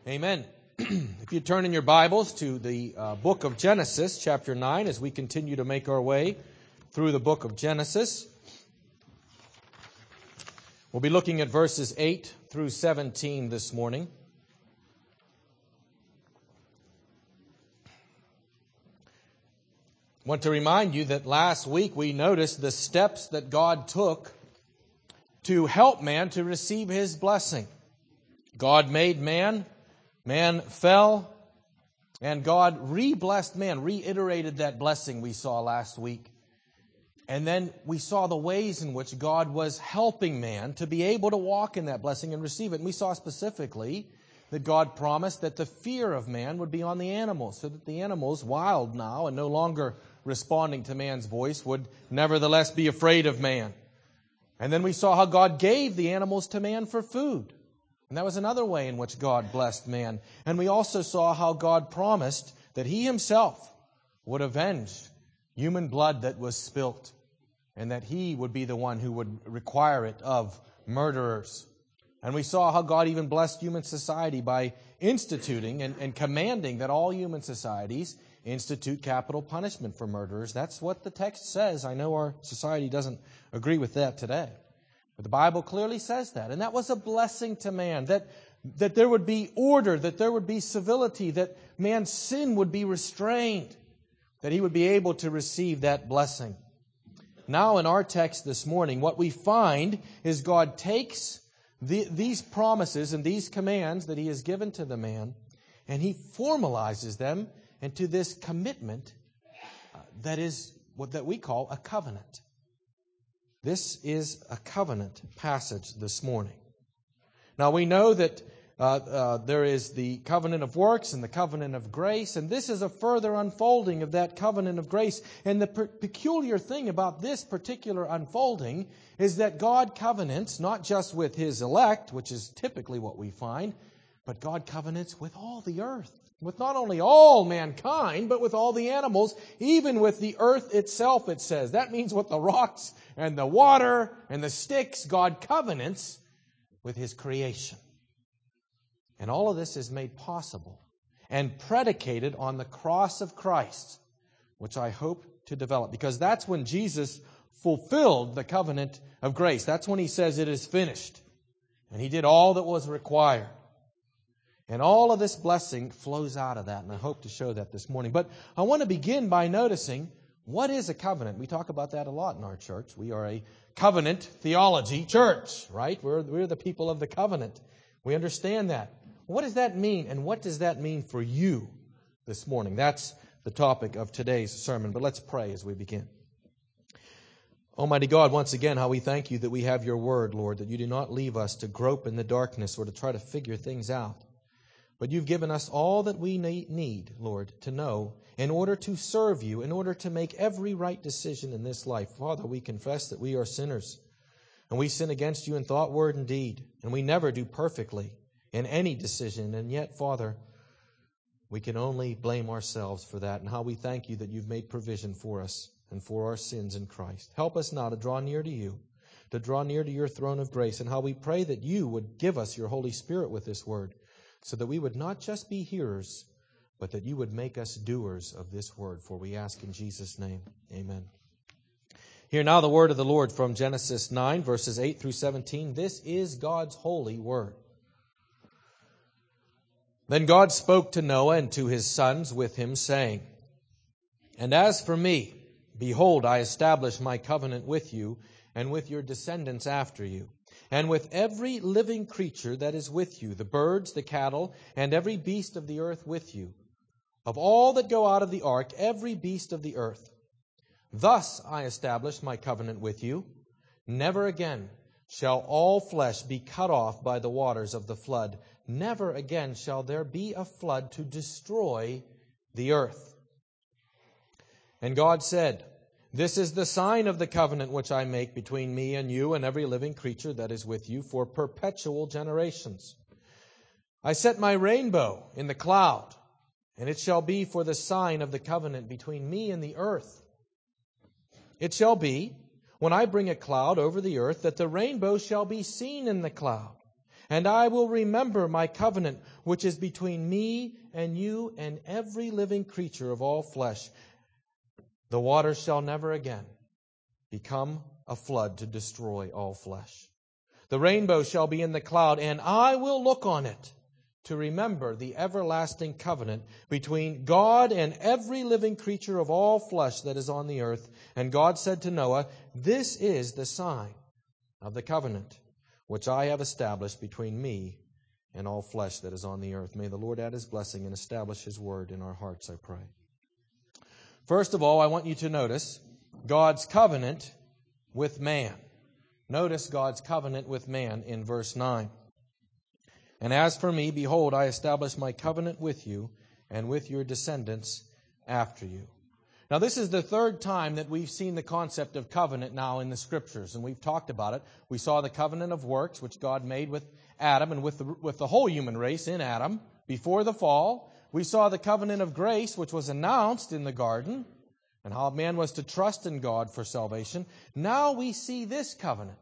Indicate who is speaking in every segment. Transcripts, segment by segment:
Speaker 1: Amen. If you turn in your Bibles to the book of Genesis, chapter 9, as we continue to make our way through the book of Genesis, we'll be looking at verses 8 through 17 this morning. I want to remind you that last week we noticed the steps that God took to help man to receive His blessing. God made man. Man fell, and God re-blessed man, reiterated that blessing we saw last week. And then we saw the ways in which God was helping man to be able to walk in that blessing and receive it. And we saw specifically that God promised that the fear of man would be on the animals, so that the animals, wild now and no longer responding to man's voice, would nevertheless be afraid of man. And then we saw how God gave the animals to man for food. And that was another way in which God blessed man. And we also saw how God promised that He Himself would avenge human blood that was spilt, and that He would be the one who would require it of murderers. And we saw how God even blessed human society by instituting and commanding that all human societies institute capital punishment for murderers. That's what the text says. I know our society doesn't agree with that today. But the Bible clearly says that. And that was a blessing to man, that there would be order, that there would be civility, that man's sin would be restrained, that he would be able to receive that blessing. Now in our text this morning, what we find is God takes these promises and these commands that He has given to the man, and He formalizes them into this commitment that is what that we call a covenant. This is a covenant passage this morning. Now we know that there is the covenant of works and the covenant of grace, and this is a further unfolding of that covenant of grace. And the peculiar thing about this particular unfolding is that God covenants not just with His elect, which is typically what we find, but God covenants with all the earth. With not only all mankind, but with all the animals, even with the earth itself, it says. That means with the rocks and the water and the sticks, God covenants with His creation. And all of this is made possible and predicated on the cross of Christ, which I hope to develop, because that's when Jesus fulfilled the covenant of grace. That's when He says it is finished. And He did all that was required. And all of this blessing flows out of that, and I hope to show that this morning. But I want to begin by noticing, what is a covenant? We talk about that a lot in our church. We are a covenant theology church, right? We're the people of the covenant. We understand that. What does that mean, and what does that mean for you this morning? That's the topic of today's sermon, but let's pray as we begin. Almighty God, once again, how we thank You that we have Your Word, Lord, that You do not leave us to grope in the darkness or to try to figure things out. But You've given us all that we need, Lord, to know in order to serve You, in order to make every right decision in this life. Father, we confess that we are sinners, and we sin against You in thought, word, and deed, and we never do perfectly in any decision. And yet, Father, we can only blame ourselves for that, and how we thank You that You've made provision for us and for our sins in Christ. Help us now to draw near to You, to draw near to Your throne of grace, and how we pray that You would give us Your Holy Spirit with this word, so that we would not just be hearers, but that You would make us doers of this word. For we ask in Jesus' name, amen. Hear now the word of the Lord from Genesis 9, verses 8 through 17. This is God's holy word. Then God spoke to Noah and to his sons with him, saying, And as for me, behold, I establish my covenant with you and with your descendants after you, and with every living creature that is with you, the birds, the cattle, and every beast of the earth with you, of all that go out of the ark, every beast of the earth. Thus I establish my covenant with you. Never again shall all flesh be cut off by the waters of the flood. Never again shall there be a flood to destroy the earth. And God said, This is the sign of the covenant which I make between me and you and every living creature that is with you for perpetual generations. I set my rainbow in the cloud, and it shall be for the sign of the covenant between me and the earth. It shall be, when I bring a cloud over the earth, that the rainbow shall be seen in the cloud. And I will remember my covenant, which is between me and you and every living creature of all flesh. The waters shall never again become a flood to destroy all flesh. The rainbow shall be in the cloud, and I will look on it to remember the everlasting covenant between God and every living creature of all flesh that is on the earth. And God said to Noah, this is the sign of the covenant which I have established between me and all flesh that is on the earth. May the Lord add His blessing and establish His word in our hearts, I pray. First of all, I want you to notice God's covenant with man. Notice God's covenant with man in verse 9. And as for me, behold, I establish my covenant with you and with your descendants after you. Now, this is the third time that we've seen the concept of covenant now in the Scriptures, and we've talked about it. We saw the covenant of works, which God made with Adam and with the whole human race in Adam before the fall. We saw the covenant of grace, which was announced in the garden, and how man was to trust in God for salvation. Now we see this covenant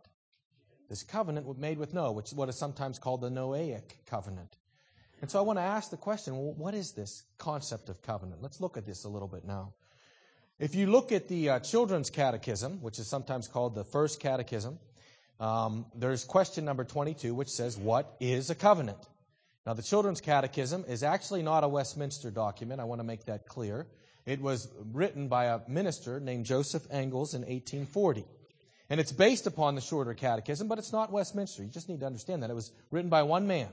Speaker 1: made with Noah, which is what is sometimes called the Noahic covenant. And so I want to ask the question, well, what is this concept of covenant? Let's look at this a little bit now. If you look at the Children's Catechism, which is sometimes called the First Catechism, there's question number 22, which says, what is a covenant? Now, the Children's Catechism is actually not a Westminster document. I want to make that clear. It was written by a minister named Joseph Engels in 1840. And it's based upon the Shorter Catechism, but it's not Westminster. You just need to understand that. It was written by one man.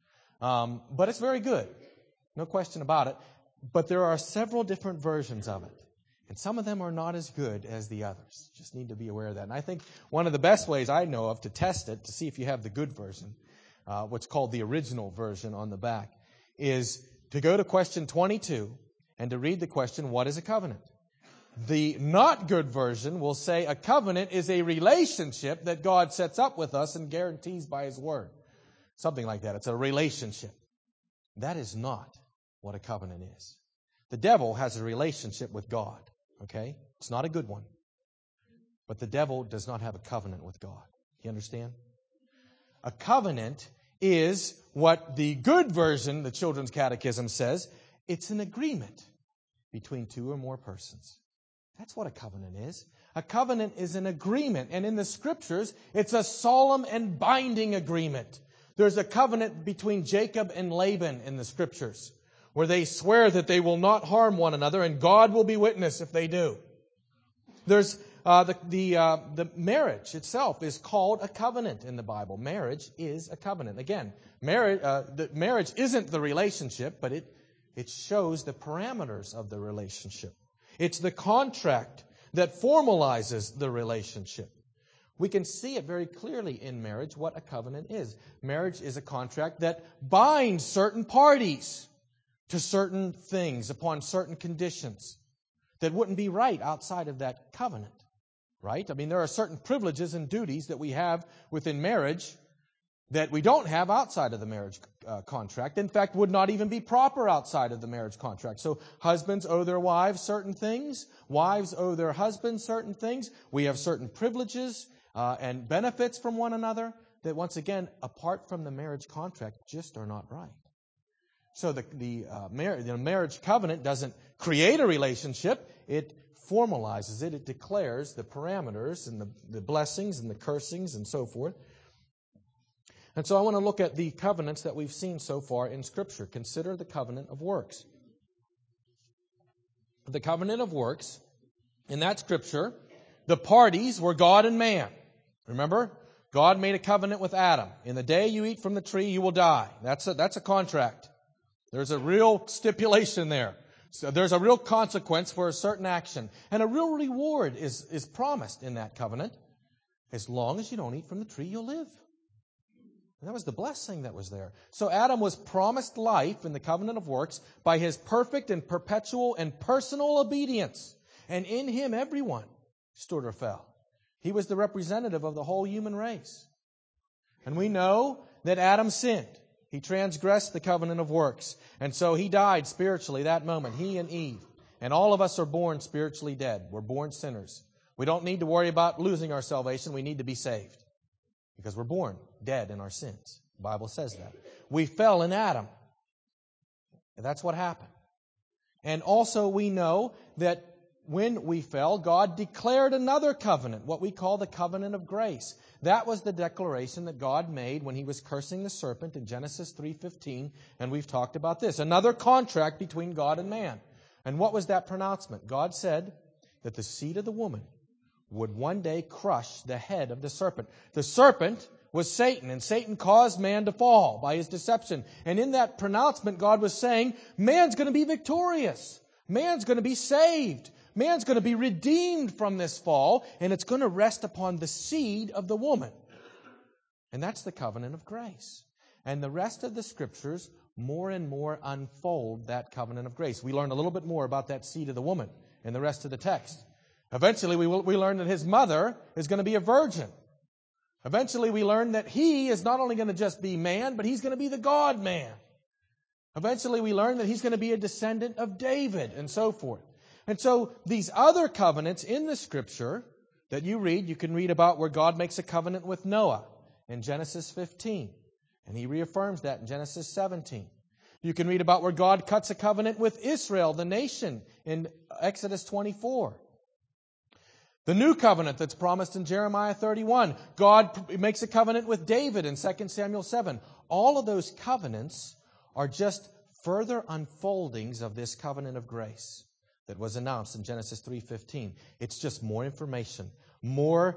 Speaker 1: But it's very good. No question about it. But there are several different versions of it. And some of them are not as good as the others. You just need to be aware of that. And I think one of the best ways I know of to test it, to see if you have the good version, what's called the original version on the back, is to go to question 22 and to read the question, what is a covenant? The not good version will say a covenant is a relationship that God sets up with us and guarantees by His word. Something like that. It's a relationship. That is not what a covenant is. The devil has a relationship with God. Okay? It's not a good one. But the devil does not have a covenant with God. You understand? A covenant is what the good version, the Children's Catechism, says. It's an agreement between two or more persons. That's what a covenant is. A covenant is an agreement. And in the Scriptures, it's a solemn and binding agreement. There's a covenant between Jacob and Laban in the Scriptures, where they swear that they will not harm one another, and God will be witness if they do. There's the marriage itself is called a covenant in the Bible. Marriage is a covenant. Again, marriage isn't the relationship, but it shows the parameters of the relationship. It's the contract that formalizes the relationship. We can see it very clearly in marriage what a covenant is. Marriage is a contract that binds certain parties to certain things upon certain conditions that wouldn't be right outside of that covenant. Right? I mean, there are certain privileges and duties that we have within marriage that we don't have outside of the marriage contract. In fact, would not even be proper outside of the marriage contract. So husbands owe their wives certain things. Wives owe their husbands certain things. We have certain privileges and benefits from one another that, once again, apart from the marriage contract, just are not right. So the marriage covenant doesn't create a relationship. It formalizes it. It declares the parameters and the blessings and the cursings and so forth. And so I want to look at the covenants that we've seen so far in Scripture. Consider the covenant of works. The covenant of works, in that Scripture, the parties were God and man. Remember? God made a covenant with Adam. In the day you eat from the tree, you will die. That's a contract. There's a real stipulation there. So there's a real consequence for a certain action. And a real reward is promised in that covenant. As long as you don't eat from the tree, you'll live. And that was the blessing that was there. So Adam was promised life in the covenant of works by his perfect and perpetual and personal obedience. And in him everyone stood or fell. He was the representative of the whole human race. And we know that Adam sinned. He transgressed the covenant of works. And so he died spiritually that moment, he and Eve. And all of us are born spiritually dead. We're born sinners. We don't need to worry about losing our salvation. We need to be saved. Because we're born dead in our sins. The Bible says that. We fell in Adam. And that's what happened. And also we know that when we fell, God declared another covenant, what we call the covenant of grace. That was the declaration that God made when He was cursing the serpent in Genesis 3:15, and we've talked about this. Another contract between God and man. And what was that pronouncement? God said that the seed of the woman would one day crush the head of the serpent. The serpent was Satan, and Satan caused man to fall by his deception. And in that pronouncement, God was saying, man's going to be victorious. Man's going to be saved. Man's going to be redeemed from this fall, and it's going to rest upon the seed of the woman. And that's the covenant of grace. And the rest of the Scriptures more and more unfold that covenant of grace. We learn a little bit more about that seed of the woman in the rest of the text. Eventually, we learn that his mother is going to be a virgin. Eventually, we learn that he is not only going to just be man, but he's going to be the God-man. Eventually, we learn that he's going to be a descendant of David, and so forth. And so these other covenants in the Scripture that you read, you can read about where God makes a covenant with Noah in Genesis 15. And He reaffirms that in Genesis 17. You can read about where God cuts a covenant with Israel, the nation, in Exodus 24. The new covenant that's promised in Jeremiah 31. God makes a covenant with David in 2 Samuel 7. All of those covenants are just further unfoldings of this covenant of grace that was announced in Genesis 3:15. It's just more information, more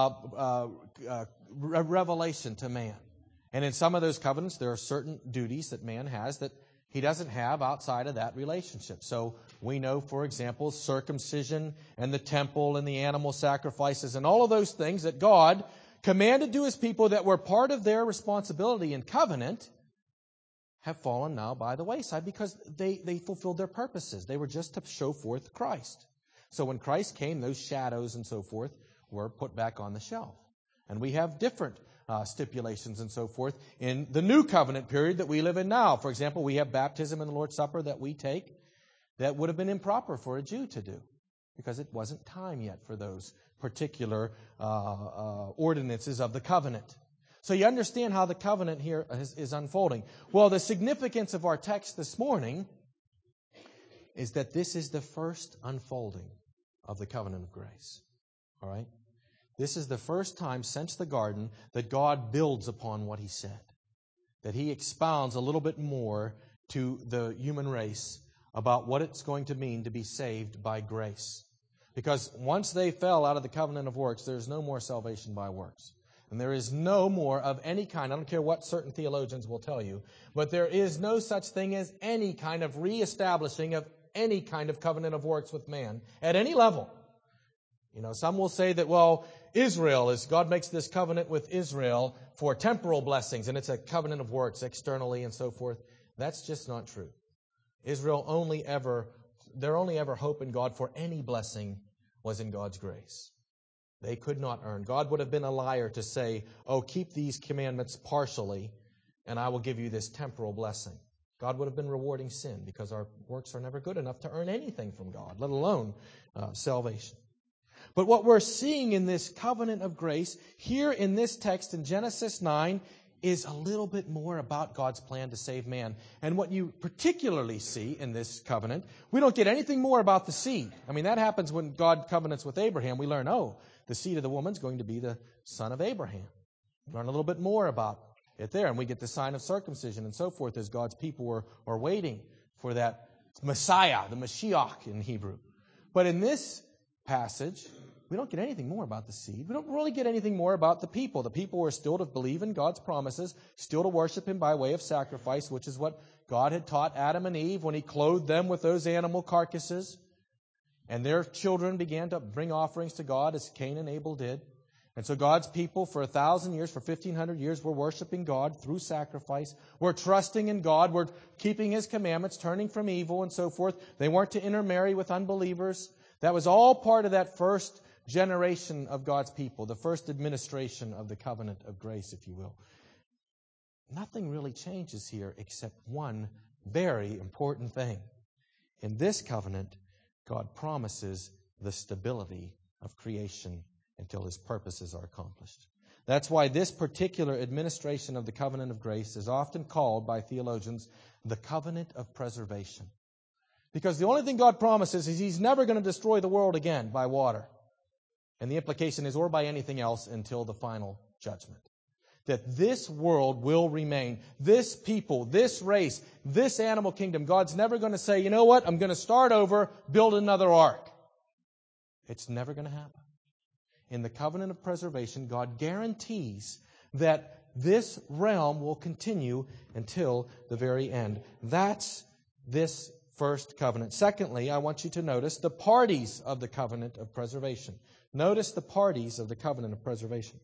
Speaker 1: revelation to man. And in some of those covenants, there are certain duties that man has that he doesn't have outside of that relationship. So we know, for example, circumcision and the temple and the animal sacrifices and all of those things that God commanded to His people that were part of their responsibility in covenant have fallen now by the wayside because they fulfilled their purposes. They were just to show forth Christ. So when Christ came, those shadows and so forth were put back on the shelf. And we have different stipulations and so forth in the new covenant period that we live in now. For example, we have baptism in the Lord's Supper that we take that would have been improper for a Jew to do because it wasn't time yet for those particular ordinances of the covenant. So you understand how the covenant here is unfolding. Well, the significance of our text this morning is that this is the first unfolding of the covenant of grace. All right? This is the first time since the garden that God builds upon what He said. That He expounds a little bit more to the human race about what it's going to mean to be saved by grace. Because once they fell out of the covenant of works, there's no more salvation by works. And there is no more of any kind, I don't care what certain theologians will tell you, but there is no such thing as any kind of reestablishing of any kind of covenant of works with man at any level. You know, some will say that, well, God makes this covenant with Israel for temporal blessings, and it's a covenant of works externally and so forth. That's just not true. Their only ever hope in God for any blessing was in God's grace. They could not earn. God would have been a liar to say, oh, keep these commandments partially, and I will give you this temporal blessing. God would have been rewarding sin because our works are never good enough to earn anything from God, let alone salvation. But what we're seeing in this covenant of grace here in this text in Genesis 9 is a little bit more about God's plan to save man. And what you particularly see in this covenant, we don't get anything more about the seed. I mean, that happens when God covenants with Abraham. We learn, the seed of the woman's going to be the son of Abraham. We learn a little bit more about it there. And we get the sign of circumcision and so forth as God's people are waiting for that Messiah, the Mashiach in Hebrew. But in this passage, we don't get anything more about the seed. We don't really get anything more about the people. The people were still to believe in God's promises, still to worship Him by way of sacrifice, which is what God had taught Adam and Eve when He clothed them with those animal carcasses. And their children began to bring offerings to God as Cain and Abel did. And so God's people for 1,000 years, for 1,500 years, were worshiping God through sacrifice. We're trusting in God. We're keeping His commandments, turning from evil and so forth. They weren't to intermarry with unbelievers. That was all part of that first generation of God's people, the first administration of the covenant of grace, if you will. Nothing really changes here except one very important thing. In this covenant, God promises the stability of creation until His purposes are accomplished. That's why this particular administration of the covenant of grace is often called by theologians the covenant of preservation. Because the only thing God promises is He's never going to destroy the world again by water. And the implication is, or by anything else until the final judgment. That this world will remain. This people, this race, this animal kingdom. God's never going to say, you know what, I'm going to start over, build another ark. It's never going to happen. In the covenant of preservation, God guarantees that this realm will continue until the very end. That's this first covenant. Secondly, I want you to notice the parties of the covenant of preservation. Notice the parties of the covenant of preservation.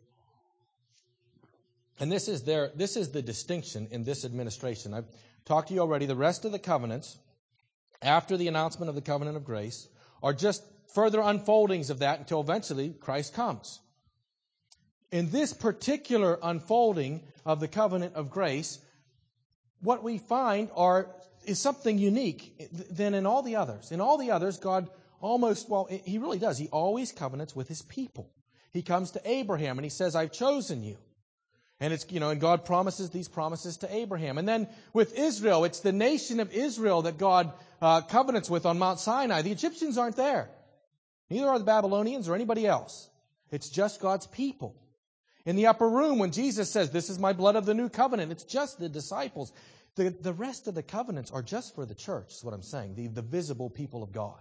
Speaker 1: And this is the distinction in this administration. I've talked to you already. The rest of the covenants, after the announcement of the covenant of grace, are just further unfoldings of that until eventually Christ comes. In this particular unfolding of the covenant of grace, what we find is something unique than in all the others. In all the others, God He really does. He always covenants with His people. He comes to Abraham and He says, I've chosen you. And and God promises these promises to Abraham. And then with Israel, it's the nation of Israel that God covenants with on Mount Sinai. The Egyptians aren't there. Neither are the Babylonians or anybody else. It's just God's people. In the upper room, when Jesus says, this is my blood of the new covenant, it's just the disciples. The rest of the covenants are just for the church, is what I'm saying, the visible people of God.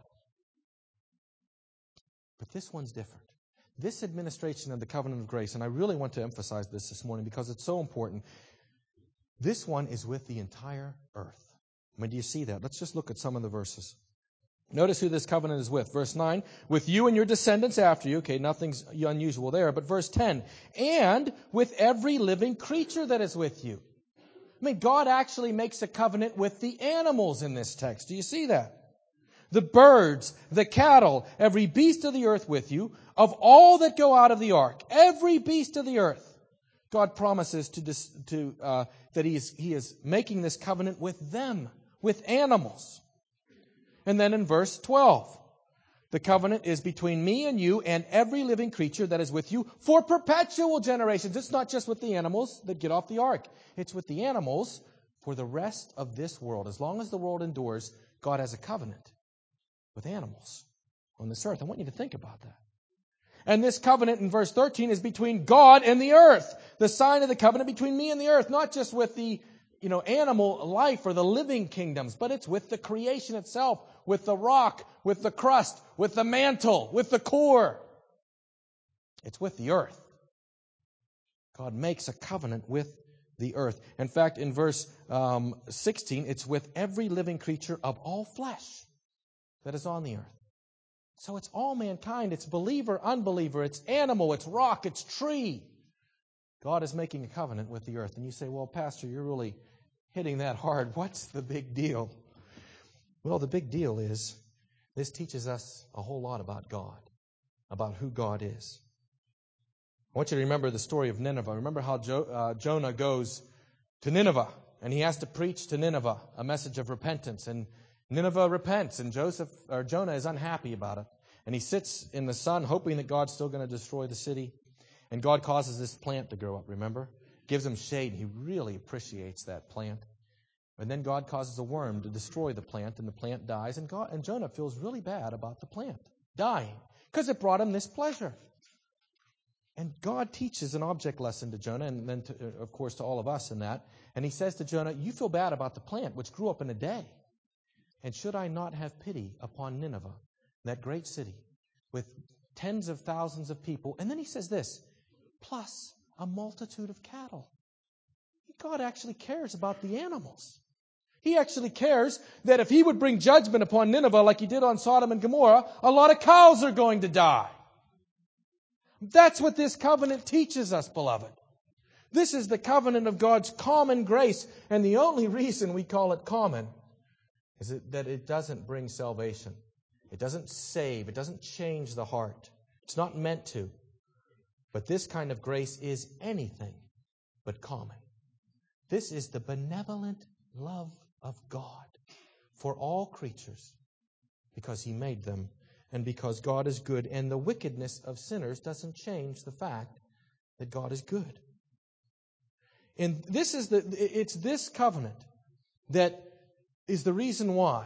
Speaker 1: But this one's different. This administration of the covenant of grace, and I really want to emphasize this morning because it's so important, this one is with the entire earth. I mean, do you see that? Let's just look at some of the verses. Notice who this covenant is with. Verse 9, with you and your descendants after you. Okay, nothing's unusual there. But verse 10, and with every living creature that is with you. I mean, God actually makes a covenant with the animals in this text. Do you see that? The birds, the cattle, every beast of the earth with you, of all that go out of the ark, every beast of the earth. God promises that He is making this covenant with them, with animals. And then in verse 12, the covenant is between me and you and every living creature that is with you for perpetual generations. It's not just with the animals that get off the ark. It's with the animals for the rest of this world. As long as the world endures, God has a covenant with animals on this earth. I want you to think about that. And this covenant in verse 13 is between God and the earth. The sign of the covenant between me and the earth, not just with the animal life or the living kingdoms, but it's with the creation itself, with the rock, with the crust, with the mantle, with the core. It's with the earth. God makes a covenant with the earth. In fact, in verse 16, it's with every living creature of all flesh that is on the earth. So it's all mankind. It's believer, unbeliever. It's animal. It's rock. It's tree. God is making a covenant with the earth. And you say, well, Pastor, you're really hitting that hard. What's the big deal? Well, the big deal is this teaches us a whole lot about God, about who God is. I want you to remember the story of Nineveh. Remember how Jonah goes to Nineveh, and he has to preach to Nineveh a message of repentance. And Nineveh repents, and Jonah is unhappy about it. And he sits in the sun, hoping that God's still going to destroy the city. And God causes this plant to grow up, remember? Gives him shade. He really appreciates that plant. And then God causes a worm to destroy the plant, and the plant dies. And Jonah feels really bad about the plant dying because it brought him this pleasure. And God teaches an object lesson to Jonah, and then, of course, to all of us in that. And He says to Jonah, you feel bad about the plant, which grew up in a day. And should I not have pity upon Nineveh, that great city, with tens of thousands of people? And then He says this, plus a multitude of cattle. God actually cares about the animals. He actually cares that if He would bring judgment upon Nineveh like He did on Sodom and Gomorrah, a lot of cows are going to die. That's what this covenant teaches us, beloved. This is the covenant of God's common grace. And the only reason we call it common is that it doesn't bring salvation. It doesn't save. It doesn't change the heart. It's not meant to. But this kind of grace is anything but common. This is the benevolent love of God for all creatures because He made them and because God is good. And the wickedness of sinners doesn't change the fact that God is good. And it's this covenant that is the reason why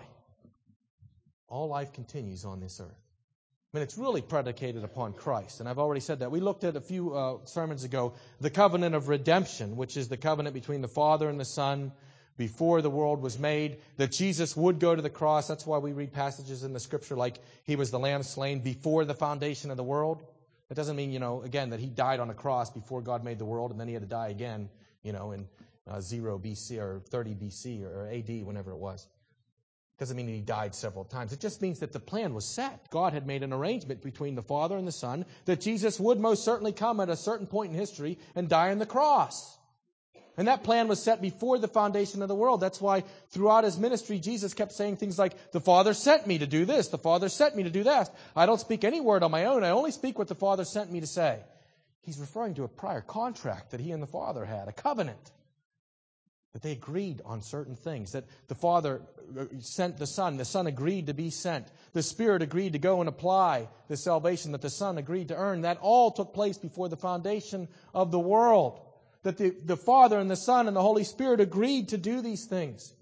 Speaker 1: all life continues on this earth. I mean, it's really predicated upon Christ. And I've already said that. We looked at a few sermons ago, the covenant of redemption, which is the covenant between the Father and the Son before the world was made, that Jesus would go to the cross. That's why we read passages in the Scripture like He was the Lamb slain before the foundation of the world. That doesn't mean, again, that He died on a cross before God made the world and then He had to die again, in 0 BC or 30 BC or AD, whenever it was. Doesn't mean He died several times. It just means that the plan was set. God had made an arrangement between the Father and the Son that Jesus would most certainly come at a certain point in history and die on the cross. And that plan was set before the foundation of the world. That's why throughout His ministry, Jesus kept saying things like, the Father sent me to do this. The Father sent me to do that. I don't speak any word on my own. I only speak what the Father sent me to say. He's referring to a prior contract that He and the Father had, a covenant. That they agreed on certain things. That the Father sent the Son agreed to be sent. The Spirit agreed to go and apply the salvation that the Son agreed to earn. That all took place before the foundation of the world. That the Father and the Son and the Holy Spirit agreed to do these things.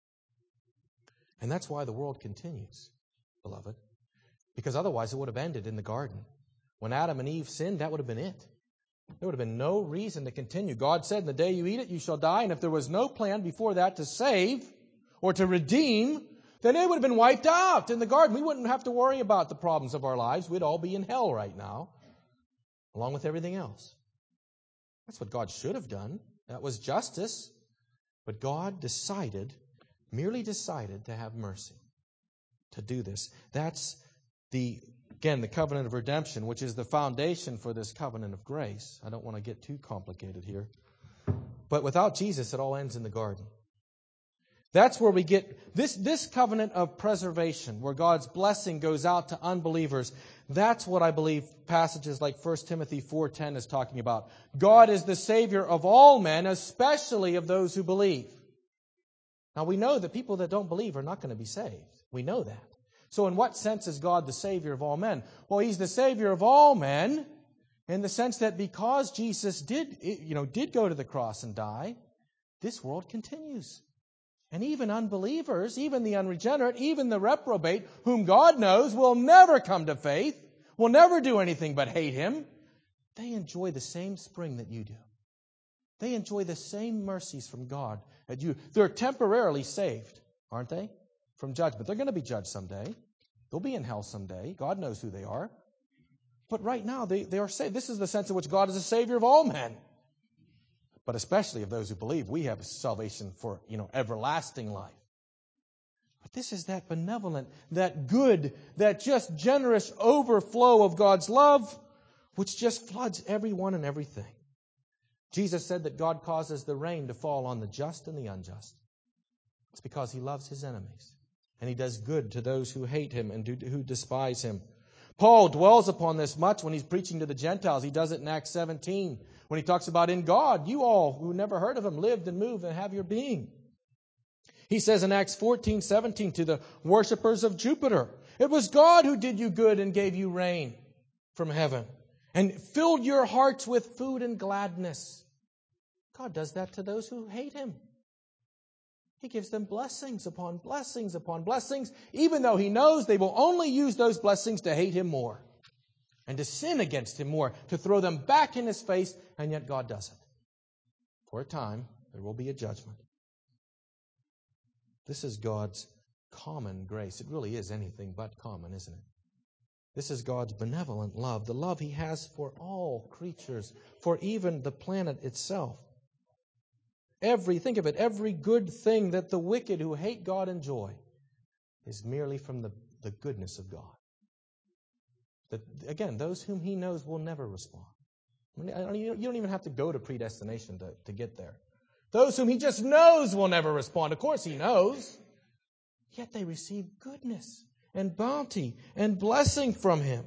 Speaker 1: And that's why the world continues, beloved. Because otherwise it would have ended in the garden. When Adam and Eve sinned, that would have been it. There would have been no reason to continue. God said, in the day you eat it, you shall die. And if there was no plan before that to save or to redeem, then it would have been wiped out in the garden. We wouldn't have to worry about the problems of our lives. We'd all be in hell right now, along with everything else. That's what God should have done. That was justice. But God merely decided to have mercy, to do this. That's the covenant of redemption, which is the foundation for this covenant of grace. I don't want to get too complicated here. But without Jesus, it all ends in the garden. That's where we get this covenant of preservation, where God's blessing goes out to unbelievers. That's what I believe passages like 1 Timothy 4:10 is talking about. God is the Savior of all men, especially of those who believe. Now we know that people that don't believe are not going to be saved. We know that. So in what sense is God the Savior of all men? Well, He's the Savior of all men in the sense that because Jesus did go to the cross and die, this world continues. And even unbelievers, even the unregenerate, even the reprobate, whom God knows will never come to faith, will never do anything but hate Him, they enjoy the same spring that you do. They enjoy the same mercies from God that you. They're temporarily saved, aren't they? From judgment. They're going to be judged someday. They'll be in hell someday. God knows who they are. But right now, they are saved. This is the sense in which God is the Savior of all men. But especially of those who believe, we have salvation for, everlasting life. But this is that benevolent, that good, that just generous overflow of God's love, which just floods everyone and everything. Jesus said that God causes the rain to fall on the just and the unjust. It's because He loves His enemies. And He does good to those who hate Him and who despise Him. Paul dwells upon this much when he's preaching to the Gentiles. He does it in Acts 17 when he talks about in God, you all who never heard of Him lived and moved and have your being. He says in Acts 14:17 to the worshipers of Jupiter, it was God who did you good and gave you rain from heaven and filled your hearts with food and gladness. God does that to those who hate Him. He gives them blessings upon blessings upon blessings, even though He knows they will only use those blessings to hate Him more and to sin against Him more, to throw them back in His face, and yet God does it. For a time, there will be a judgment. This is God's common grace. It really is anything but common, isn't it? This is God's benevolent love, the love He has for all creatures, for even the planet itself. Think of it, every good thing that the wicked who hate God enjoy is merely from the goodness of God. That, again, those whom He knows will never respond. You don't even have to go to predestination to get there. Those whom He just knows will never respond. Of course He knows. Yet they receive goodness and bounty and blessing from Him.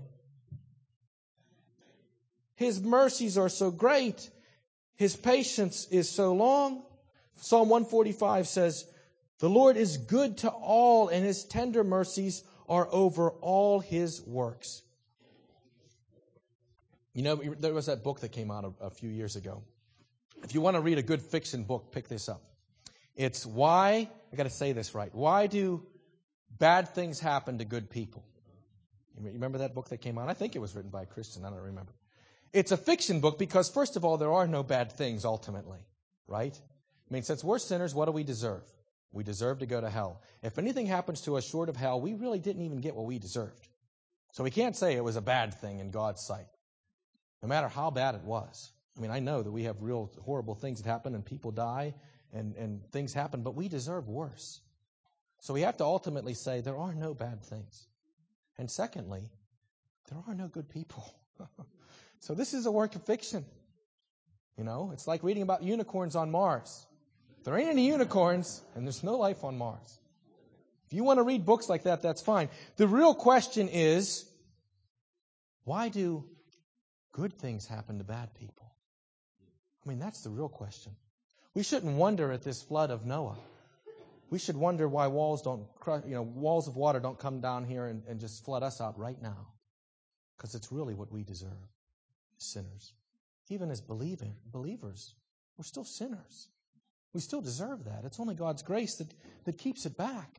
Speaker 1: His mercies are so great. His patience is so long. Psalm 145 says, the Lord is good to all, and His tender mercies are over all His works. You know, there was that book that came out a few years ago. If you want to read a good fiction book, pick this up. It's Why, I got to say this right, Why Do Bad Things Happen to Good People? You remember that book that came out? I think it was written by a Christian. I don't remember. It's a fiction book because, first of all, there are no bad things ultimately, right? I mean, since we're sinners, what do we deserve? We deserve to go to hell. If anything happens to us short of hell, we really didn't even get what we deserved. So we can't say it was a bad thing in God's sight, no matter how bad it was. I mean, I know that we have real horrible things that happen and people die and things happen, but we deserve worse. So we have to ultimately say there are no bad things. And secondly, there are no good people. So this is a work of fiction. You know, it's like reading about unicorns on Mars. There ain't any unicorns, and there's no life on Mars. If you want to read books like that, that's fine. The real question is, why do good things happen to bad people? I mean, that's the real question. We shouldn't wonder at this flood of Noah. We should wonder why walls of water don't come down here and just flood us out right now. Because it's really what we deserve, sinners. Even as believers, we're still sinners. We still deserve that. It's only God's grace that keeps it back.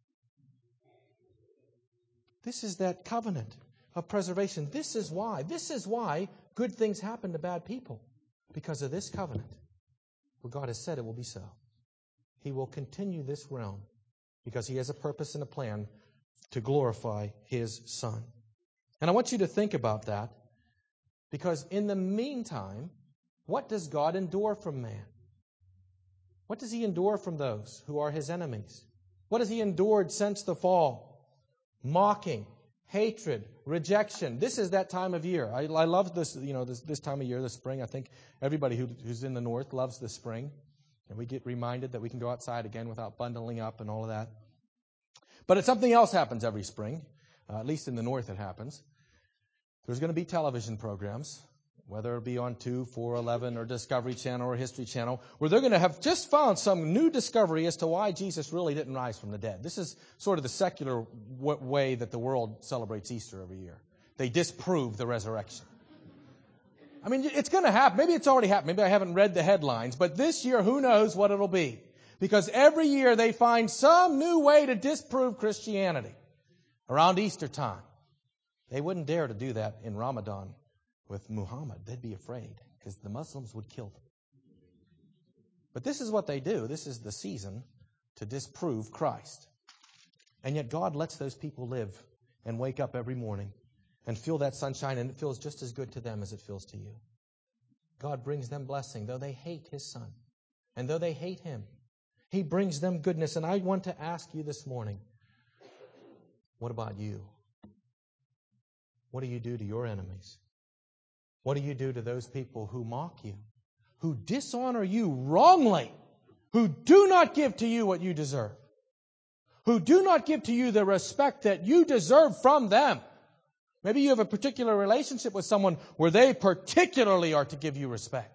Speaker 1: This is that covenant of preservation. This is why good things happen to bad people. Because of this covenant. Where God has said it will be so. He will continue this realm because He has a purpose and a plan to glorify His Son. And I want you to think about that because in the meantime, what does God endure from man? What does He endure from those who are His enemies? What has He endured since the fall? Mocking, hatred, rejection. This is that time of year. I love this, this time of year, the spring. I think everybody who's in the north loves the spring. And we get reminded that we can go outside again without bundling up and all of that. But something else happens every spring. At least in the north it happens. There's going to be television programs, whether it be on 2, 4, 11, or Discovery Channel or History Channel, where they're going to have just found some new discovery as to why Jesus really didn't rise from the dead. This is sort of the secular way that the world celebrates Easter every year. They disprove the resurrection. I mean, it's going to happen. Maybe it's already happened. Maybe I haven't read the headlines. But this year, who knows what it'll be. Because every year they find some new way to disprove Christianity around Easter time. They wouldn't dare to do that in Ramadan with Muhammad. They'd be afraid because the Muslims would kill them. But this is what they do. This is the season to disprove Christ. And yet God lets those people live and wake up every morning and feel that sunshine, and it feels just as good to them as it feels to you. God brings them blessing, though they hate His Son. And though they hate Him, He brings them goodness. And I want to ask you this morning, what about you? What do you do to your enemies? What do you do to those people who mock you, who dishonor you wrongly, who do not give to you what you deserve, who do not give to you the respect that you deserve from them? Maybe you have a particular relationship with someone where they particularly are to give you respect.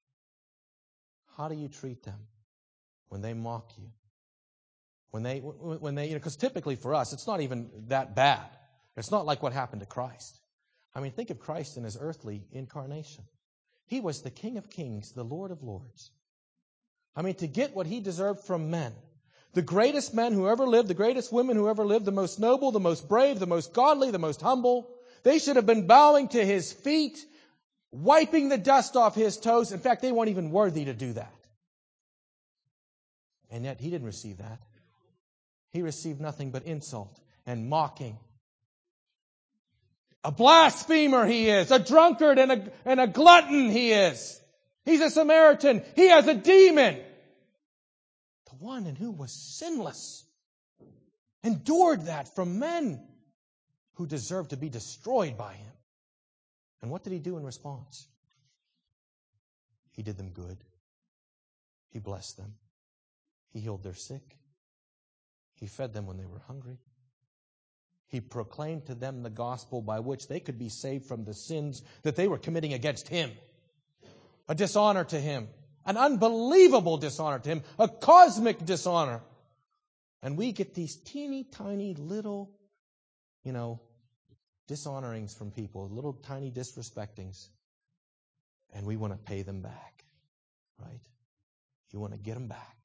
Speaker 1: How do you treat them when they mock you? When they, because typically for us, it's not even that bad. It's not like what happened to Christ. I mean, think of Christ in His earthly incarnation. He was the King of Kings, the Lord of Lords. I mean, to get what He deserved from men. The greatest men who ever lived, the greatest women who ever lived, the most noble, the most brave, the most godly, the most humble. They should have been bowing to His feet, wiping the dust off His toes. In fact, they weren't even worthy to do that. And yet He didn't receive that. He received nothing but insult and mocking. A blasphemer He is. A drunkard and a glutton He is. He's a Samaritan. He has a demon. The one in who was sinless endured that from men who deserved to be destroyed by Him. And what did He do in response? He did them good. He blessed them. He healed their sick. He fed them when they were hungry. He proclaimed to them the gospel by which they could be saved from the sins that they were committing against Him. A dishonor to Him. An unbelievable dishonor to Him. A cosmic dishonor. And we get these teeny tiny little, dishonorings from people. Little tiny disrespectings. And we want to pay them back, right? You want to get them back.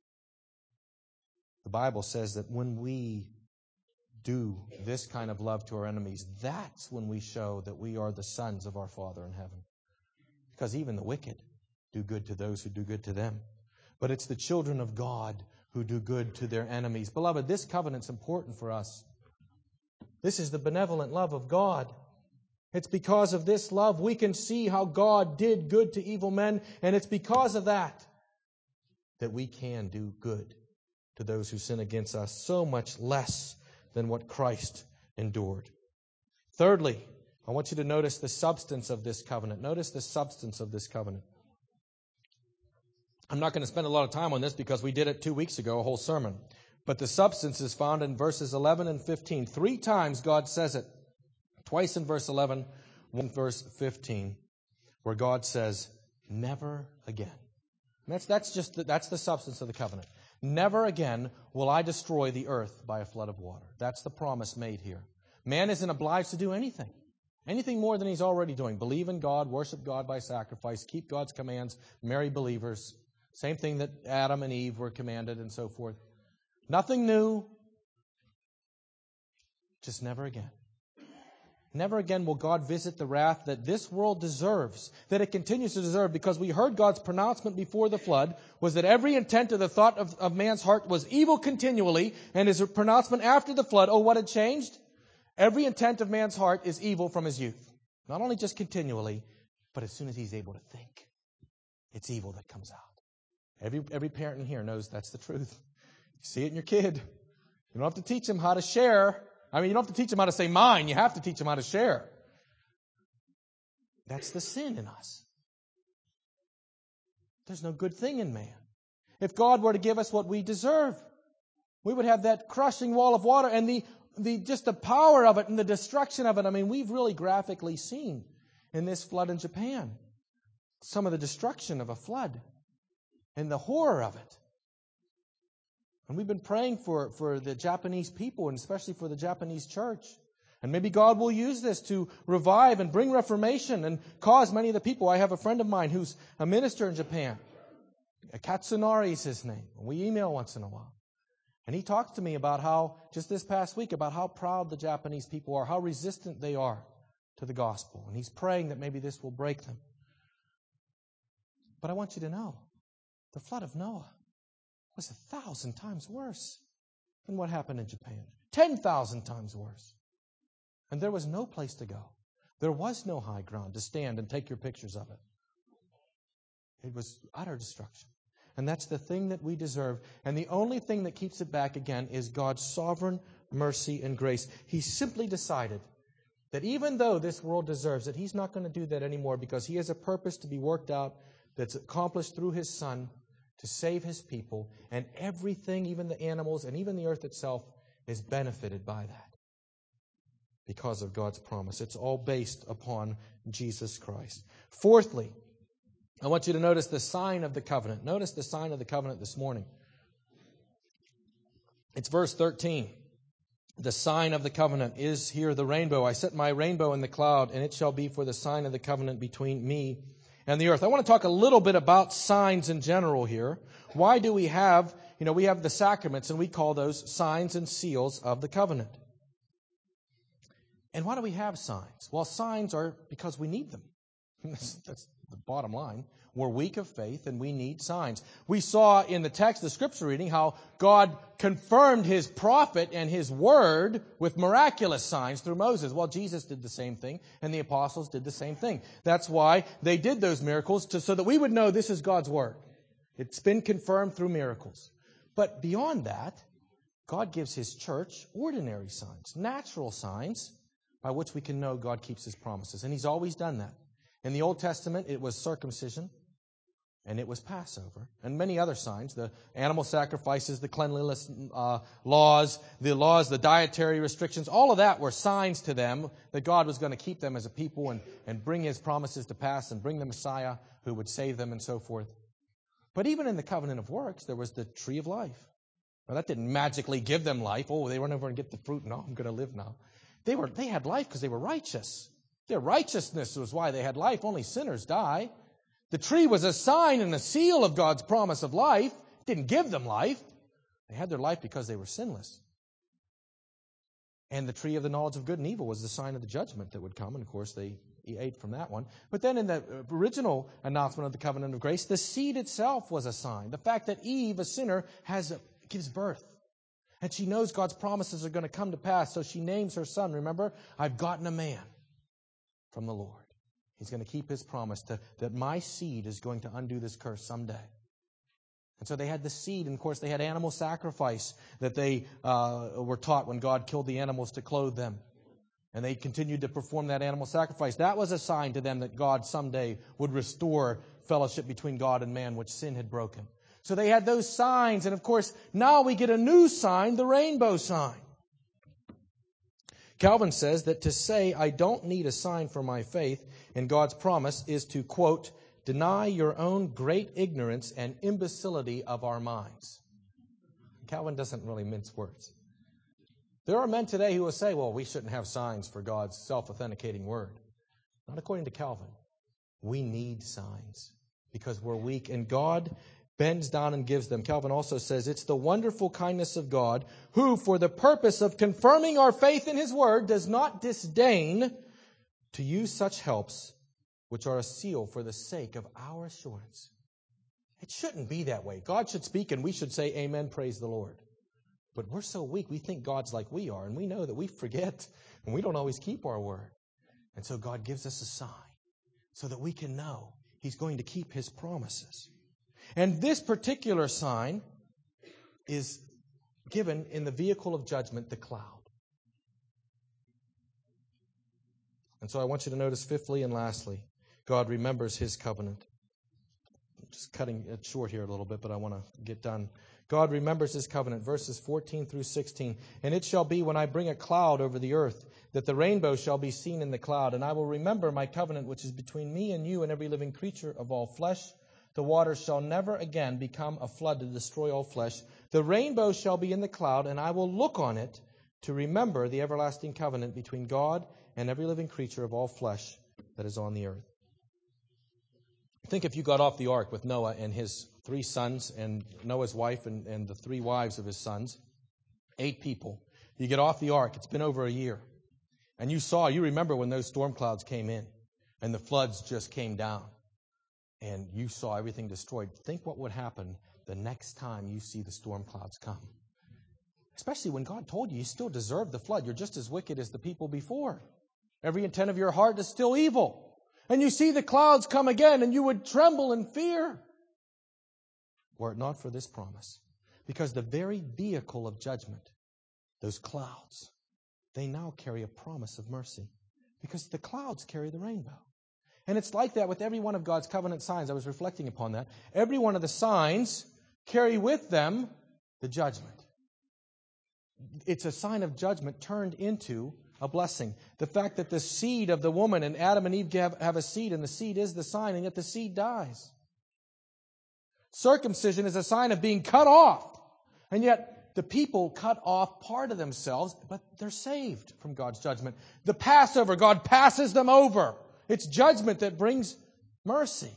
Speaker 1: The Bible says that when we do this kind of love to our enemies, that's when we show that we are the sons of our Father in heaven. Because even the wicked do good to those who do good to them. But it's the children of God who do good to their enemies. Beloved, this covenant's important for us. This is the benevolent love of God. It's because of this love we can see how God did good to evil men, and it's because of that that we can do good to those who sin against us, so much less than what Christ endured. Thirdly, I want you to notice the substance of this covenant. Notice the substance of this covenant. I'm not going to spend a lot of time on this because we did it 2 weeks ago, a whole sermon. But the substance is found in verses 11 and 15. 3 times God says it. Twice in verse 11, one in verse 15, where God says, never again. And that's the substance of the covenant. Never again will I destroy the earth by a flood of water. That's the promise made here. Man isn't obliged to do anything more than he's already doing. Believe in God, worship God by sacrifice, keep God's commands, marry believers. Same thing that Adam and Eve were commanded and so forth. Nothing new. Just never again. Never again will God visit the wrath that this world deserves, that it continues to deserve, because we heard God's pronouncement before the flood was that every intent of the thought of man's heart was evil continually, and his pronouncement after the flood, what had changed? Every intent of man's heart is evil from his youth. Not only just continually, but as soon as he's able to think, it's evil that comes out. Every parent in here knows that's the truth. You see it in your kid. You don't have to teach him how to share. You don't have to teach him how to say mine. You have to teach him how to share. That's the sin in us. There's no good thing in man. If God were to give us what we deserve, we would have that crushing wall of water and just the power of it and the destruction of it. We've really graphically seen in this flood in Japan some of the destruction of a flood and the horror of it. And we've been praying for the Japanese people, and especially for the Japanese church. And maybe God will use this to revive and bring reformation and cause many of the people. I have a friend of mine who's a minister in Japan. Katsunari is his name. We email once in a while. And he talks to me about how, just this past week, about how proud the Japanese people are, how resistant they are to the gospel. And he's praying that maybe this will break them. But I want you to know, the flood of Noah was 1,000 times worse than what happened in Japan. 10,000 times worse. And there was no place to go. There was no high ground to stand and take your pictures of it. It was utter destruction. And that's the thing that we deserve. And the only thing that keeps it back again is God's sovereign mercy and grace. He simply decided that even though this world deserves it, He's not going to do that anymore, because He has a purpose to be worked out that's accomplished through His Son to save His people. And everything, even the animals and even the earth itself, is benefited by that because of God's promise. It's all based upon Jesus Christ. Fourthly, I want you to notice the sign of the covenant. Notice the sign of the covenant this morning. It's verse 13. The sign of the covenant is here the rainbow. I set my rainbow in the cloud, and it shall be for the sign of the covenant between me and the earth. I want to talk a little bit about signs in general here. Why do we have the sacraments, and we call those signs and seals of the covenant. And why do we have signs? Well, signs are because we need them. That's the bottom line. We're weak of faith and we need signs. We saw in the text, the scripture reading, how God confirmed His prophet and His word with miraculous signs through Moses. Well, Jesus did the same thing and the apostles did the same thing. That's why they did those miracles, so that we would know this is God's word. It's been confirmed through miracles. But beyond that, God gives His church ordinary signs, natural signs by which we can know God keeps His promises. And He's always done that. In the Old Testament, it was circumcision, and it was Passover, and many other signs, the animal sacrifices, the cleanliness laws, the dietary restrictions, all of that were signs to them that God was going to keep them as a people and bring His promises to pass and bring the Messiah who would save them and so forth. But even in the covenant of works, there was the tree of life. Now, that didn't magically give them life. Oh, they run over and get the fruit, and I'm going to live now. They had life because they were righteous. Their righteousness was why they had life. Only sinners die. The tree was a sign and a seal of God's promise of life. It didn't give them life. They had their life because they were sinless. And the tree of the knowledge of good and evil was the sign of the judgment that would come. And of course, they ate from that one. But then in the original announcement of the covenant of grace, the seed itself was a sign. The fact that Eve, a sinner, gives birth. And she knows God's promises are going to come to pass. So she names her son. Remember, I've gotten a man from the Lord. He's going to keep his promise that my seed is going to undo this curse someday. And so they had the seed, and of course they had animal sacrifice that they were taught when God killed the animals to clothe them. And they continued to perform that animal sacrifice. That was a sign to them that God someday would restore fellowship between God and man, which sin had broken. So they had those signs, and of course now we get a new sign, the rainbow sign. Calvin says that to say, I don't need a sign for my faith in God's promise is to, quote, deny your own great ignorance and imbecility of our minds. Calvin doesn't really mince words. There are men today who will say, well, we shouldn't have signs for God's self-authenticating word. Not according to Calvin. We need signs because we're weak, and God bends down and gives them. Calvin also says it's the wonderful kindness of God who, for the purpose of confirming our faith in His word, does not disdain to use such helps which are a seal for the sake of our assurance. It shouldn't be that way. God should speak and we should say, amen, praise the Lord. But we're so weak, we think God's like we are, and we know that we forget, and we don't always keep our word. And so God gives us a sign so that we can know He's going to keep His promises. And this particular sign is given in the vehicle of judgment, the cloud. And so I want you to notice fifthly and lastly, God remembers His covenant. I'm just cutting it short here a little bit, but I want to get done. God remembers His covenant, verses 14 through 16. And it shall be when I bring a cloud over the earth, that the rainbow shall be seen in the cloud. And I will remember my covenant, which is between me and you and every living creature of all flesh. The waters shall never again become a flood to destroy all flesh. The rainbow shall be in the cloud, and I will look on it to remember the everlasting covenant between God and every living creature of all flesh that is on the earth. Think if you got off the ark with Noah and his 3 sons and Noah's wife and the 3 wives of his sons, 8 people. You get off the ark, it's been over a year. And you remember when those storm clouds came in and the floods just came down and you saw everything destroyed. Think what would happen the next time you see the storm clouds come. Especially when God told you still deserve the flood. You're just as wicked as the people before. Every intent of your heart is still evil. And you see the clouds come again and you would tremble in fear. Were it not for this promise. Because the very vehicle of judgment, those clouds, they now carry a promise of mercy. Because the clouds carry the rainbow. And it's like that with every one of God's covenant signs. I was reflecting upon that. Every one of the signs carry with them the judgment. It's a sign of judgment turned into a blessing. The fact that the seed of the woman and Adam and Eve have a seed, and the seed is the sign, and yet the seed dies. Circumcision is a sign of being cut off. And yet the people cut off part of themselves, but they're saved from God's judgment. The Passover, God passes them over. It's judgment that brings mercy.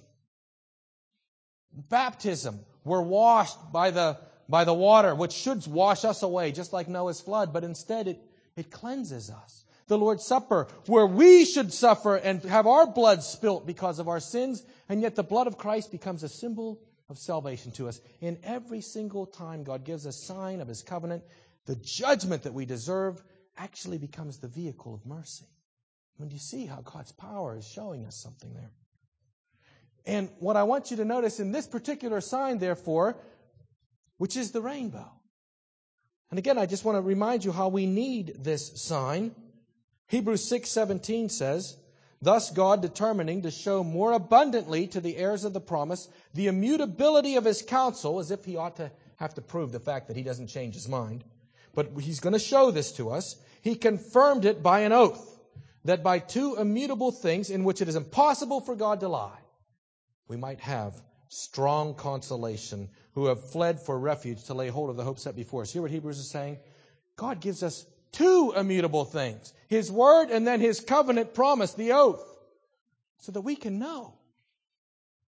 Speaker 1: Baptism, we're washed by the water, which should wash us away, just like Noah's flood, but instead it cleanses us. The Lord's Supper, where we should suffer and have our blood spilt because of our sins, and yet the blood of Christ becomes a symbol of salvation to us. In every single time God gives a sign of His covenant, the judgment that we deserve actually becomes the vehicle of mercy. When you see how God's power is showing us something there. And what I want you to notice in this particular sign, therefore, which is the rainbow. And again, I just want to remind you how we need this sign. Hebrews 6:17 says, thus God determining to show more abundantly to the heirs of the promise the immutability of His counsel, as if He ought to have to prove the fact that He doesn't change His mind. But He's going to show this to us. He confirmed it by an oath, that by 2 immutable things in which it is impossible for God to lie, we might have strong consolation, who have fled for refuge to lay hold of the hope set before us. Hear what Hebrews is saying? God gives us 2 immutable things. His word and then His covenant promise, the oath. So that we can know.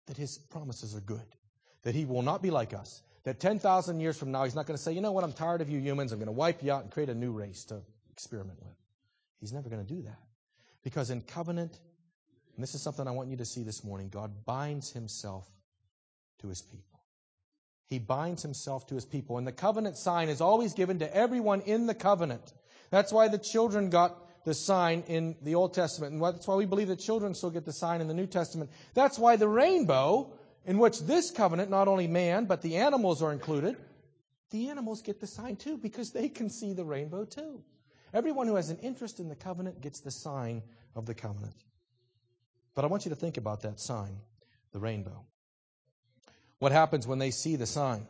Speaker 1: that His promises are good, that He will not be like us, that 10,000 years from now He's not going to say, you know what, I'm tired of you humans, I'm going to wipe you out and create a new race to experiment with. He's never going to do that. Because in covenant, and this is something I want you to see this morning, God binds Himself to His people. He binds Himself to His people. And the covenant sign is always given to everyone in the covenant. That's why the children got the sign in the Old Testament. And that's why we believe that children still get the sign in the New Testament. That's why the rainbow, in which this covenant, not only man, but the animals are included, the animals get the sign too, because they can see the rainbow too. Everyone who has an interest in the covenant gets the sign of the covenant. But I want you to think about that sign, the rainbow. What happens when they see the sign?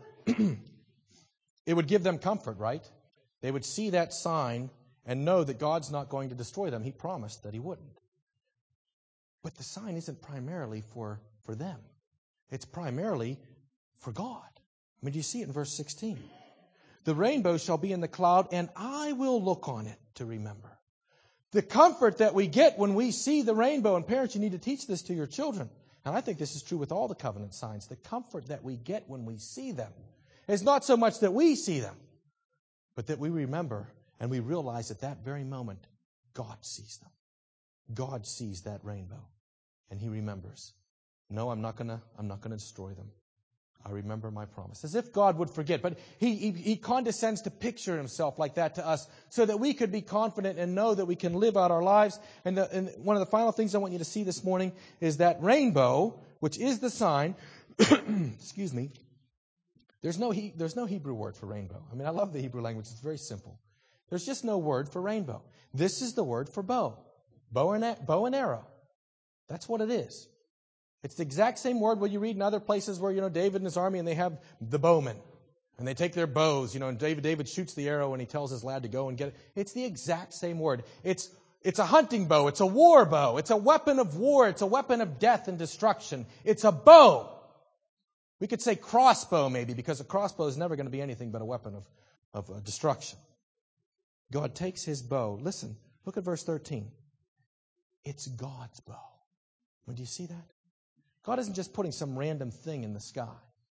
Speaker 1: It would give them comfort, right? They would see that sign and know that God's not going to destroy them. He promised that He wouldn't. But the sign isn't primarily for them. It's primarily for God. I mean, do you see it in verse 16? The rainbow shall be in the cloud, and I will look on it to remember. The comfort that we get when we see the rainbow, and parents, you need to teach this to your children. And I think this is true with all the covenant signs. The comfort that we get when we see them is not so much that we see them, but that we remember and we realize at that very moment, God sees them. God sees that rainbow, and He remembers. No, I'm not gonna destroy them. I remember my promise. As if God would forget. But He condescends to picture Himself like that to us so that we could be confident and know that we can live out our lives. And one of the final things I want you to see this morning is that rainbow, which is the sign. Excuse me. There's no Hebrew word for rainbow. I mean, I love the Hebrew language. It's very simple. There's just no word for rainbow. This is the word for bow. Bow and arrow. That's what it is. It's the exact same word what you read in other places where, David and his army, and they have the bowmen. And they take their bows, and David shoots the arrow and he tells his lad to go and get it. It's the exact same word. It's a hunting bow. It's a war bow. It's a weapon of war. It's a weapon of death and destruction. It's a bow. We could say crossbow maybe, because a crossbow is never going to be anything but a weapon of destruction. God takes His bow. Listen, look at verse 13. It's God's bow. Do you see that? God isn't just putting some random thing in the sky.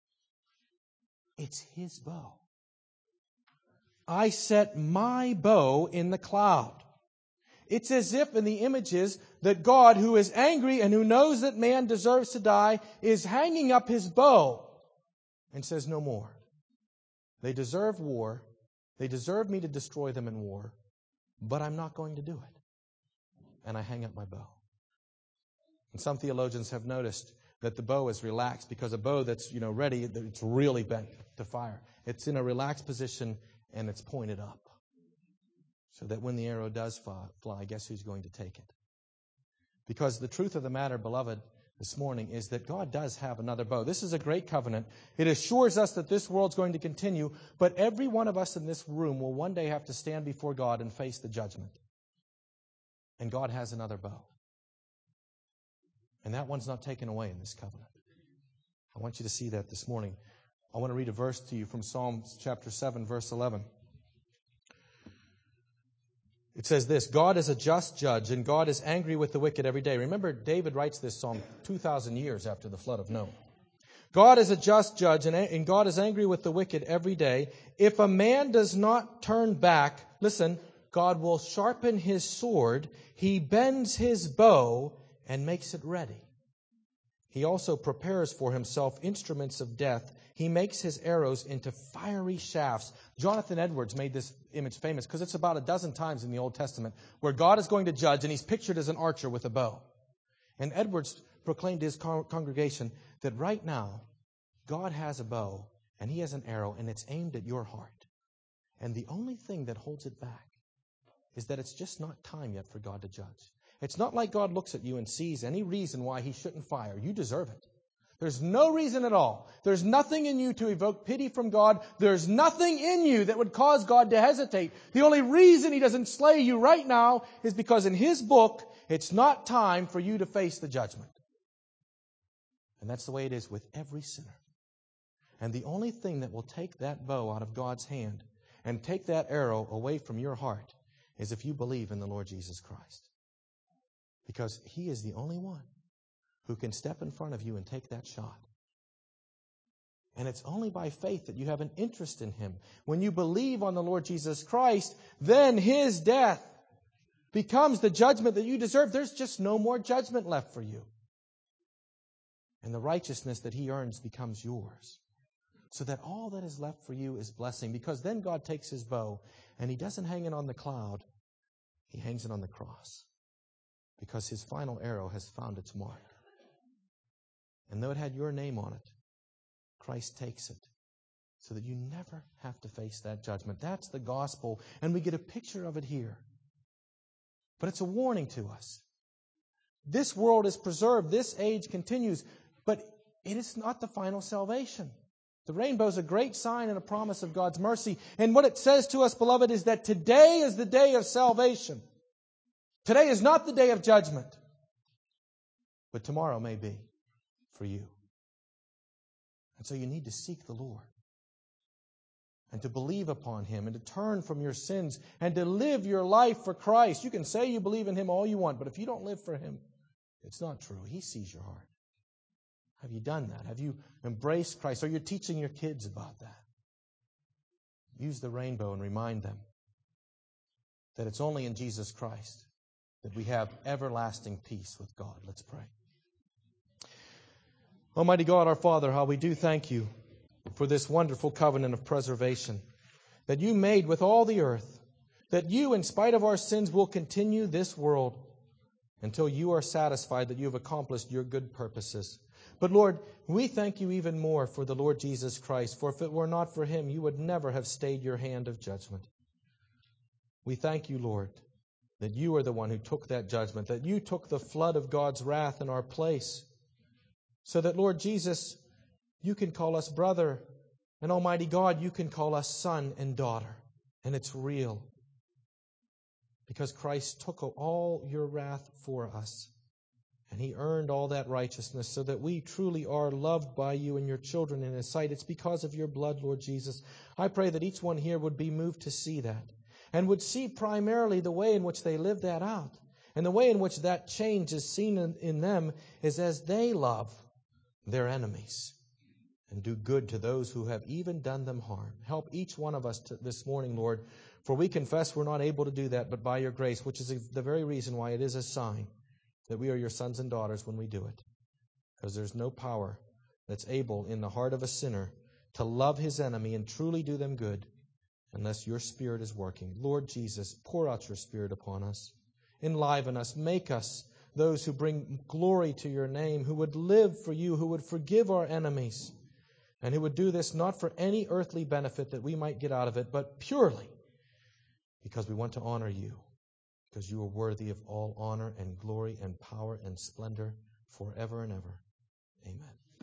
Speaker 1: It's His bow. I set my bow in the cloud. It's as if in the images that God, who is angry and who knows that man deserves to die, is hanging up His bow and says, no more. They deserve war. They deserve me to destroy them in war, but I'm not going to do it. And I hang up my bow. And some theologians have noticed that the bow is relaxed, because a bow that's, ready, it's really bent to fire. It's in a relaxed position and it's pointed up. So that when the arrow does fly, guess who's going to take it? Because the truth of the matter, beloved, this morning is that God does have another bow. This is a great covenant. It assures us that this world's going to continue, but every one of us in this room will one day have to stand before God and face the judgment. And God has another bow. And that one's not taken away in this covenant. I want you to see that this morning. I want to read a verse to you from Psalms chapter 7, verse 11. It says this: God is a just judge, and God is angry with the wicked every day. Remember, David writes this psalm 2,000 years after the flood of Noah. God is a just judge, and God is angry with the wicked every day. If a man does not turn back, listen, God will sharpen His sword. He bends His bow and makes it ready. He also prepares for Himself instruments of death. He makes His arrows into fiery shafts. Jonathan Edwards made this image famous because it's about a dozen times in the Old Testament where God is going to judge, and He's pictured as an archer with a bow. And Edwards proclaimed to his congregation that right now, God has a bow and He has an arrow, and it's aimed at your heart. And the only thing that holds it back is that it's just not time yet for God to judge. It's not like God looks at you and sees any reason why He shouldn't fire. You deserve it. There's no reason at all. There's nothing in you to evoke pity from God. There's nothing in you that would cause God to hesitate. The only reason He doesn't slay you right now is because in His book, it's not time for you to face the judgment. And that's the way it is with every sinner. And the only thing that will take that bow out of God's hand and take that arrow away from your heart is if you believe in the Lord Jesus Christ. Because He is the only one who can step in front of you and take that shot. And it's only by faith that you have an interest in Him. When you believe on the Lord Jesus Christ, then His death becomes the judgment that you deserve. There's just no more judgment left for you. And the righteousness that He earns becomes yours. So that all that is left for you is blessing. Because then God takes His bow and He doesn't hang it on the cloud. He hangs it on the cross. Because His final arrow has found its mark. And though it had your name on it, Christ takes it so that you never have to face that judgment. That's the gospel, and we get a picture of it here. But it's a warning to us. This world is preserved, this age continues, but it is not the final salvation. The rainbow is a great sign and a promise of God's mercy. And what it says to us, beloved, is that today is the day of salvation. Today is not the day of judgment. But tomorrow may be for you. And so you need to seek the Lord. And to believe upon Him and to turn from your sins and to live your life for Christ. You can say you believe in Him all you want, but if you don't live for Him, it's not true. He sees your heart. Have you done that? Have you embraced Christ? Are you teaching your kids about that? Use the rainbow and remind them that it's only in Jesus Christ that we have everlasting peace with God. Let's pray. Almighty God, our Father, how we do thank You for this wonderful covenant of preservation that You made with all the earth, that You, in spite of our sins, will continue this world until You are satisfied that You have accomplished Your good purposes. But Lord, we thank You even more for the Lord Jesus Christ, for if it were not for Him, You would never have stayed Your hand of judgment. We thank You, Lord, that You are the one who took that judgment, that You took the flood of God's wrath in our place, so that, Lord Jesus, You can call us brother, and Almighty God, You can call us son and daughter, and it's real. Because Christ took all Your wrath for us. And He earned all that righteousness so that we truly are loved by You and Your children in His sight. It's because of Your blood, Lord Jesus. I pray that each one here would be moved to see that and would see primarily the way in which they live that out. And the way in which that change is seen in them is as they love their enemies and do good to those who have even done them harm. Help each one of us this morning, Lord, for we confess we're not able to do that but by Your grace, which is the very reason why it is a sign that we are Your sons and daughters when we do it. Because there's no power that's able in the heart of a sinner to love his enemy and truly do them good unless Your Spirit is working. Lord Jesus, pour out Your Spirit upon us. Enliven us. Make us those who bring glory to Your name, who would live for You, who would forgive our enemies, and who would do this not for any earthly benefit that we might get out of it, but purely because we want to honor You. Because You are worthy of all honor and glory and power and splendor forever and ever. Amen.